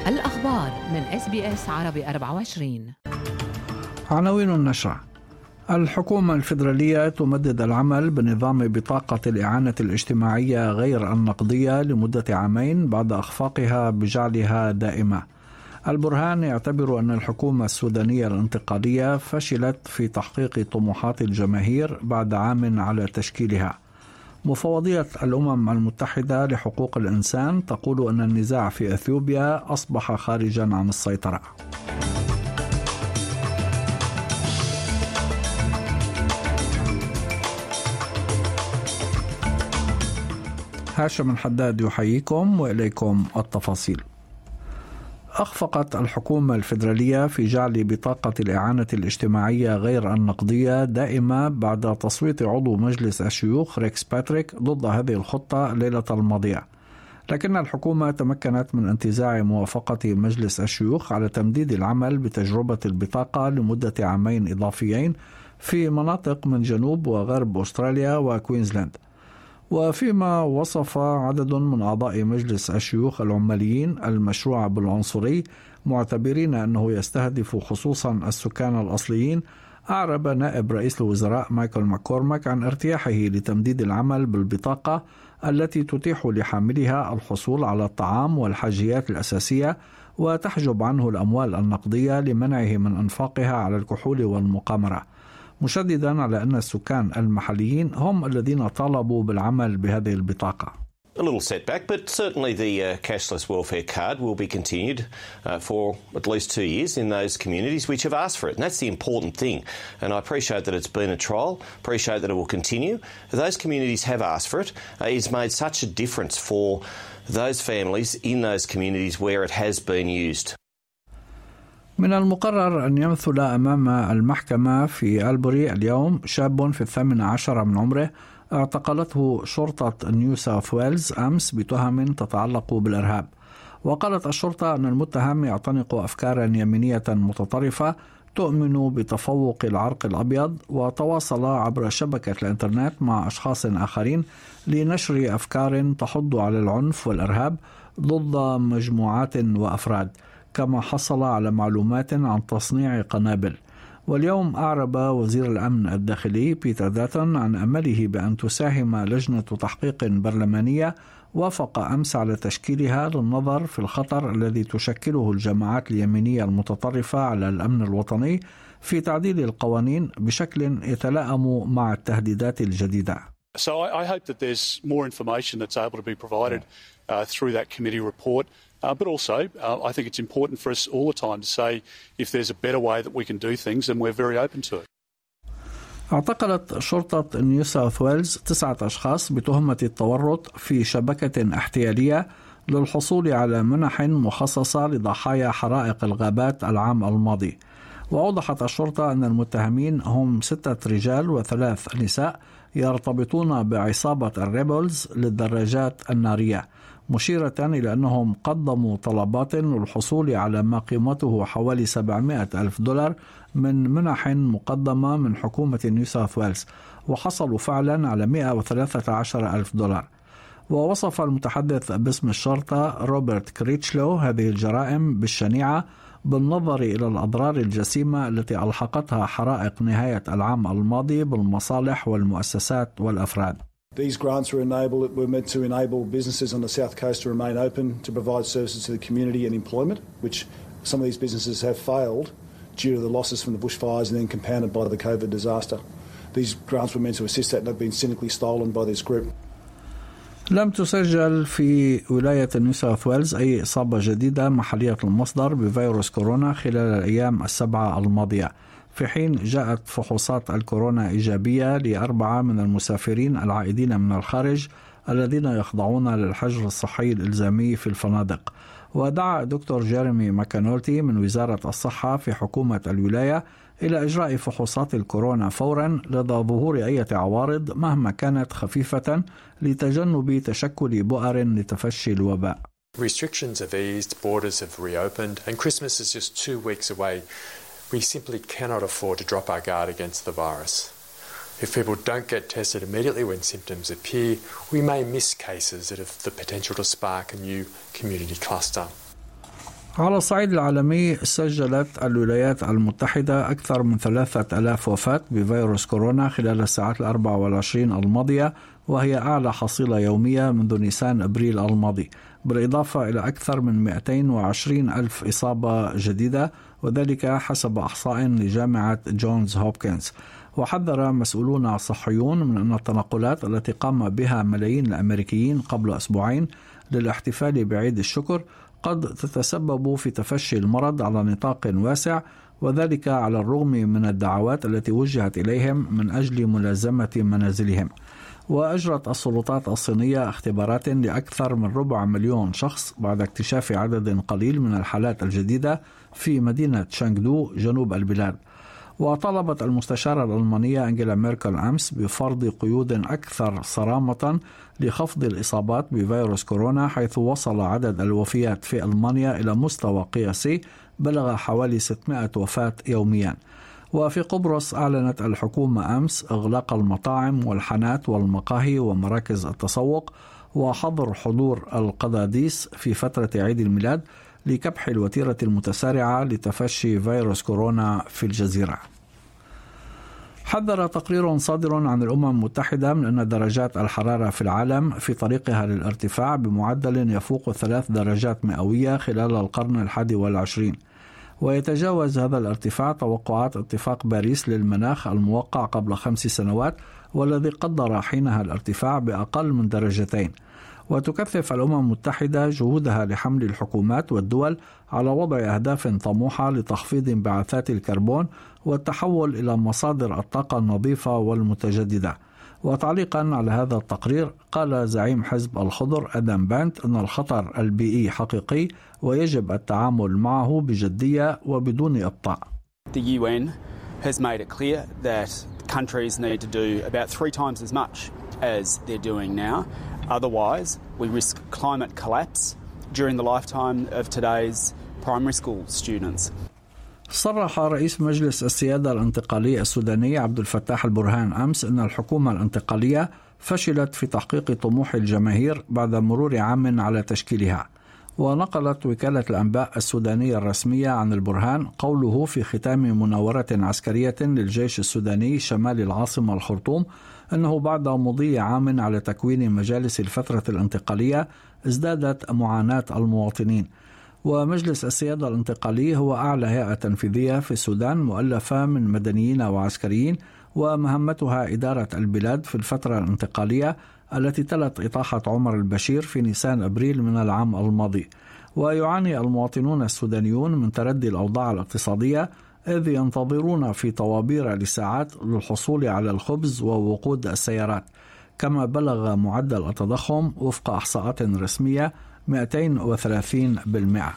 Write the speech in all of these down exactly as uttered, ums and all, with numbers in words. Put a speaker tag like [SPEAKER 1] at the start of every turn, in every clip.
[SPEAKER 1] الأخبار من إس بي إس عربي أربعة وعشرين.
[SPEAKER 2] عناوين النشرة: الحكومة الفيدرالية تمدد العمل بنظام بطاقة الإعانة الاجتماعية غير النقدية لمدة عامين بعد إخفاقها بجعلها دائمة. البرهان يعتبر أن الحكومة السودانية الانتقالية فشلت في تحقيق طموحات الجماهير بعد عام على تشكيلها. مفوضية الأمم المتحدة لحقوق الإنسان تقول أن النزاع في أثيوبيا أصبح خارجا عن السيطرة. هاشم الحداد يحييكم وإليكم التفاصيل. أخفقت الحكومة الفيدرالية في جعل بطاقة الإعانة الاجتماعية غير النقدية دائمة بعد تصويت عضو مجلس الشيوخ ريكس باتريك ضد هذه الخطة ليلة الماضية، لكن الحكومة تمكنت من انتزاع موافقة مجلس الشيوخ على تمديد العمل بتجربة البطاقة لمدة عامين إضافيين في مناطق من جنوب وغرب أستراليا وكوينزلاند. وفيما وصف عدد من أعضاء مجلس الشيوخ العماليين المشروع بالعنصري معتبرين أنه يستهدف خصوصا السكان الأصليين، أعرب نائب رئيس الوزراء مايكل ماكورماك عن ارتياحه لتمديد العمل بالبطاقة التي تتيح لحاملها الحصول على الطعام والحاجيات الأساسية وتحجب عنه الأموال النقدية لمنعه من إنفاقها على الكحول والمقامرة، مشددا على أن السكان المحليين هم الذين طالبوا بالعمل بهذه البطاقة.
[SPEAKER 3] A little setback, but certainly the uh, cashless welfare card will be continued uh, for at least two years in those communities which have asked for it. And that's the important thing. And I appreciate that it's been a trial, appreciate that it will continue. Those communities have asked for it. Uh, it's made such a difference for those families in those communities where it has been used.
[SPEAKER 2] من المقرر أن يمثل أمام المحكمة في ألبوري اليوم شاب في الثامن عشر من عمره اعتقلته شرطة نيو ساوث ويلز أمس بتهم تتعلق بالإرهاب. وقالت الشرطة أن المتهم يعتنق أفكارا يمينية متطرفة تؤمن بتفوق العرق الأبيض، وتواصل عبر شبكة الإنترنت مع أشخاص آخرين لنشر أفكار تحض على العنف والإرهاب ضد مجموعات وأفراد، كما حصل على معلومات عن تصنيع قنابل. واليوم أعرب وزير الأمن الداخلي بيتر داتون عن أمله بأن تساهم لجنة تحقيق برلمانية وافق أمس على تشكيلها للنظر في الخطر الذي تشكله الجماعات اليمينية المتطرفة على الأمن الوطني في تعديل القوانين بشكل يتلائم مع التهديدات الجديدة.
[SPEAKER 4] So I hope that there's more information that's able to be provided uh, through that committee report. Uh, but also, uh, I think it's important for us all the time to say if there's a better way that we can do things, then we're very open to it.
[SPEAKER 2] اعتقلت شرطة نيو ساوث ويلز تسعة أشخاص بتهمة التورط في شبكة احتيالية للحصول على منح مخصصة لضحايا حرائق الغابات العام الماضي. وأوضحت الشرطة أن المتهمين هم ستة رجال وثلاث نساء يرتبطون بعصابة الريبلز للدراجات النارية، مشيرة إلى أنهم قدموا طلبات للحصول على ما قيمته حوالي سبعمائة ألف دولار من منح مقدمة من حكومة نيو ساوث ويلز، وحصلوا فعلا على مائة وثلاثة عشر ألف دولار. ووصف المتحدث باسم الشرطة روبرت كريتشلو هذه الجرائم بالشنيعة بالنظر إلى الأضرار الجسيمة التي ألحقتها حرائق نهاية العام الماضي بالمصالح والمؤسسات والأفراد.
[SPEAKER 5] These grants were, enable, were meant to enable businesses on the South Coast to remain open to provide services to the community and employment, which some of these businesses have failed due to the losses from the bushfires and then compounded by the COVID disaster. These grants were meant to assist that and have been cynically stolen by this group.
[SPEAKER 2] لم تسجل في ولاية نيو ساوث ويلز أي إصابة جديدة محلية المصدر بفيروس كورونا خلال الأيام السبعة الماضية، في حين جاءت فحوصات الكورونا إيجابية لأربعة من المسافرين العائدين من الخارج الذين يخضعون للحجر الصحي الإلزامي في الفنادق. ودعا دكتور جيريمي ماكانولتي من وزارة الصحة في حكومة الولاية إلى إجراء فحوصات الكورونا فورا لدى ظهور أي عوارض مهما كانت خفيفة لتجنب تشكل بؤر لتفشي الوباء.
[SPEAKER 6] Restrictions have eased, borders have reopened, and Christmas is just two weeks away. We simply cannot afford to drop our guard against the virus. If people don't get tested immediately when symptoms appear, we may miss cases that have the potential to spark a new community cluster.
[SPEAKER 2] على الصعيد العالمي سجلت الولايات المتحدة أكثر من ثلاثة آلاف وفاة بفيروس كورونا خلال الساعات الأربع والعشرين الماضية، وهي أعلى حصيلة يومية منذ نيسان أبريل الماضي، بالإضافة إلى أكثر من مئتين وعشرين ألف إصابة جديدة، وذلك حسب إحصاء لجامعة جونز هوبكنز. وحذر مسؤولون صحيون من أن التنقلات التي قام بها ملايين الأمريكيين قبل أسبوعين للاحتفال بعيد الشكر قد تتسبب في تفشي المرض على نطاق واسع، وذلك على الرغم من الدعوات التي وجهت إليهم من أجل ملازمة منازلهم. وأجرت السلطات الصينية اختبارات لأكثر من ربع مليون شخص بعد اكتشاف عدد قليل من الحالات الجديدة في مدينة شانغدو جنوب البلاد. وطلبت المستشارة الألمانية أنجيلا ميركل أمس بفرض قيود أكثر صرامة لخفض الإصابات بفيروس كورونا، حيث وصل عدد الوفيات في ألمانيا إلى مستوى قياسي بلغ حوالي ستمائة وفاة يوميا. وفي قبرص أعلنت الحكومة أمس إغلاق المطاعم والحانات والمقاهي ومراكز التسوق وحظر حضور القداديس في فترة عيد الميلاد لكبح الوتيرة المتسارعة لتفشي فيروس كورونا في الجزيرة. حذر تقرير صادر عن الأمم المتحدة من أن درجات الحرارة في العالم في طريقها للارتفاع بمعدل يفوق ثلاث درجات مئوية خلال القرن الحادي والعشرين، ويتجاوز هذا الارتفاع توقعات اتفاق باريس للمناخ الموقع قبل خمس سنوات، والذي قدر حينها الارتفاع بأقل من درجتين. وتكثف الأمم المتحدة جهودها لحمل الحكومات والدول على وضع أهداف طموحة لتخفيض انبعاثات الكربون والتحول إلى مصادر الطاقة النظيفة والمتجددة. وتعليقا على هذا التقرير قال زعيم حزب الخضر آدم بانت أن الخطر البيئي حقيقي ويجب التعامل معه بجدية وبدون إبطاء.
[SPEAKER 7] The U N has made it clear that countries need to do about three times as much as they're doing now. Otherwise, we risk climate collapse during the lifetime of today's primary school students.
[SPEAKER 2] صرح رئيس مجلس السيادة الانتقالي السوداني عبد الفتاح البرهان أمس أن الحكومة الانتقالية فشلت في تحقيق طموح الجماهير بعد مرور عام على تشكيلها. ونقلت وكالة الأنباء السودانية الرسمية عن البرهان قوله في ختام مناورة عسكرية للجيش السوداني شمال العاصمة الخرطوم أنه بعد مضي عام على تكوين مجالس الفترة الانتقالية ازدادت معاناة المواطنين. ومجلس السيادة الانتقالي هو أعلى هيئة تنفيذية في السودان مؤلفة من مدنيين وعسكريين، ومهمتها إدارة البلاد في الفترة الانتقالية التي تلت إطاحة عمر البشير في نيسان أبريل من العام الماضي. ويعاني المواطنون السودانيون من تردي الأوضاع الاقتصادية، إذ ينتظرون في طوابير لساعات للحصول على الخبز ووقود السيارات. كما بلغ معدل التضخم وفق إحصاءات رسمية مئتين وثلاثين بالمئة.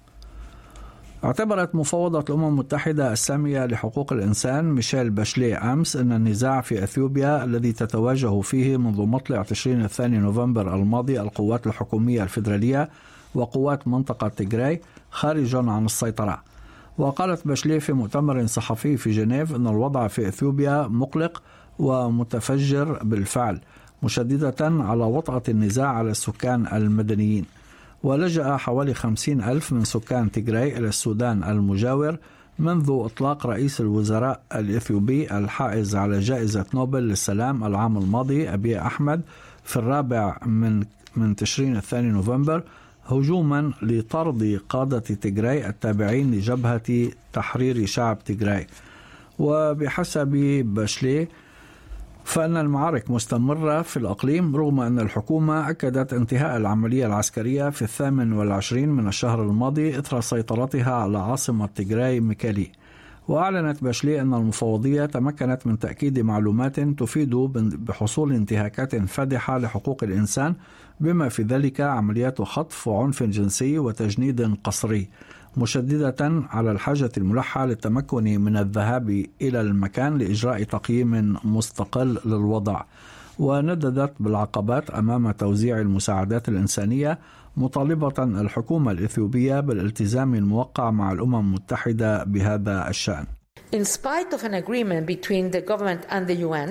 [SPEAKER 2] اعتبرت مفوضة الأمم المتحدة السامية لحقوق الإنسان ميشيل باشليه أمس أن النزاع في أثيوبيا الذي تتواجه فيه منذ مطلع تشرين الثاني نوفمبر الماضي القوات الحكومية الفيدرالية وقوات منطقة تيغراي خارج عن السيطرة. وقالت باشليه في مؤتمر صحفي في جنيف أن الوضع في أثيوبيا مقلق ومتفجر بالفعل، مشددة على وطأة النزاع على السكان المدنيين. ولجأ حوالي خمسين ألف من سكان تيغراي إلى السودان المجاور منذ إطلاق رئيس الوزراء الإثيوبي الحائز على جائزة نوبل للسلام العام الماضي أبي أحمد في الرابع من من تشرين الثاني نوفمبر هجوما لطرد قادة تيغراي التابعين لجبهة تحرير شعب تيغراي. وبحسب باشليه فإن المعارك مستمرة في الأقليم رغم أن الحكومة أكدت انتهاء العملية العسكرية في الثامن والعشرين من الشهر الماضي إثر سيطرتها على عاصمة تيغراي ميكالي. وأعلنت باشليه أن المفوضية تمكنت من تأكيد معلومات تفيد بحصول انتهاكات فادحة لحقوق الإنسان، بما في ذلك عمليات خطف وعنف جنسي وتجنيد قسري، مشددة على الحاجة الملحة للتمكن من الذهاب إلى المكان لإجراء تقييم مستقل للوضع. ونددت بالعقبات أمام توزيع المساعدات الإنسانية، مطالبة الحكومة الإثيوبية بالالتزام الموقع مع الأمم المتحدة بهذا الشأن.
[SPEAKER 8] In spite of an agreement between the government and the U N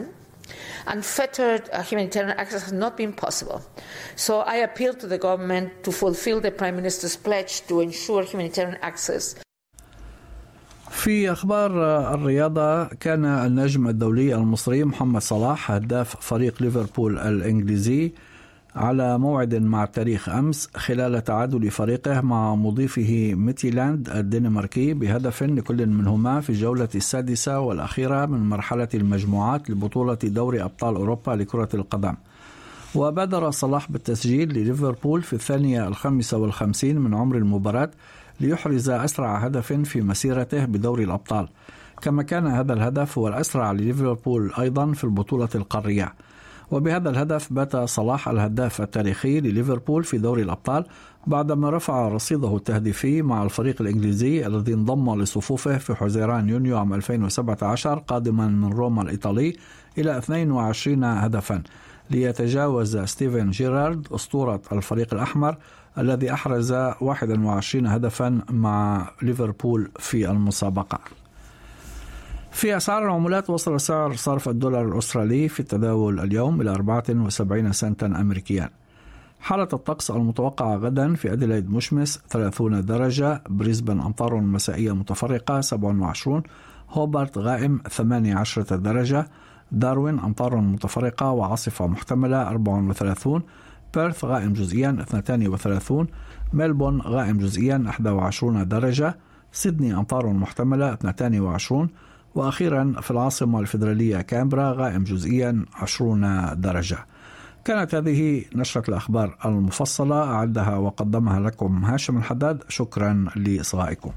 [SPEAKER 8] Unfettered uh, humanitarian access has not been possible. So I appeal to the government to fulfill the Prime Minister's pledge to ensure humanitarian access.
[SPEAKER 2] في أخبار الرياضة، كان النجم الدولي المصري محمد صلاح هداف فريق ليفربول الإنجليزي على موعد مع التاريخ أمس خلال تعادل فريقه مع مضيفه ميتيلاند الدنماركي بهدف لكل منهما في الجولة السادسة والأخيرة من مرحلة المجموعات لبطولة دوري أبطال أوروبا لكرة القدم. وبادر صلاح بالتسجيل لليفربول في الثانية الخامسة والخمسين من عمر المباراة ليحرز أسرع هدف في مسيرته بدوري الأبطال، كما كان هذا الهدف هو الأسرع لليفربول أيضا في البطولة القارية. وبهذا الهدف بات صلاح الهداف التاريخي لليفربول في دوري الأبطال بعدما رفع رصيده التهديفي مع الفريق الإنجليزي الذي انضم لصفوفه في حزيران يونيو عام ألفين وسبعة عشر قادما من روما الإيطالي إلى اثنين وعشرين هدفا، ليتجاوز ستيفن جيرارد أسطورة الفريق الأحمر الذي أحرز واحد وعشرين هدفا مع ليفربول في المسابقة. في أسعار العملات، وصل سعر صرف الدولار الأسترالي في التداول اليوم إلى أربعة وسبعين سنتا أمريكيا. حالة الطقس المتوقعة غدا: في أديلايد مشمس ثلاثين درجة، بريسبن أمطار مسائية متفرقة سبعة وعشرين، هوبارت غائم ثمانية عشر درجة، داروين أمطار متفرقة وعاصفة محتملة أربعة وثلاثين، بيرث غائم جزئيا اثنين وثلاثين، ميلبون غائم جزئيا إحدى وعشرين درجة، سيدني أمطار محتملة اثنين وعشرين، وأخيرا في العاصمة الفيدرالية كامبرا غائم جزئيا عشرين درجة. كانت هذه نشرة الأخبار المفصلة، أعدها وقدمها لكم هاشم الحداد. شكرا لإصغائكم.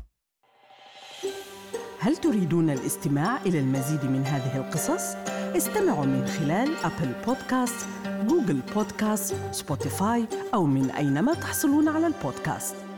[SPEAKER 9] هل تريدون الاستماع إلى المزيد من هذه القصص؟ استمعوا من خلال أبل بودكاست، جوجل بودكاست، سبوتيفاي أو من أينما تحصلون على البودكاست.